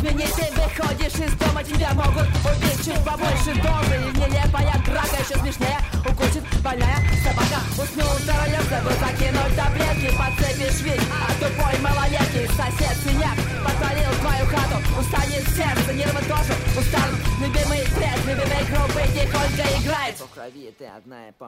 изменить. Ты выходишь из дома, тебя могут убить чуть побольше дозы. И нелепая драка еще смешнее. Укусит больная собака. Уснул втроем, забыл закинуть таблетки. Подцепишь ведь, а тупой малолетний сосед синяк подпалил твою хату. Устанет сердце, нервы тоже устанут. Любимый трек, любимый группы тихонько играет. По крови ты одна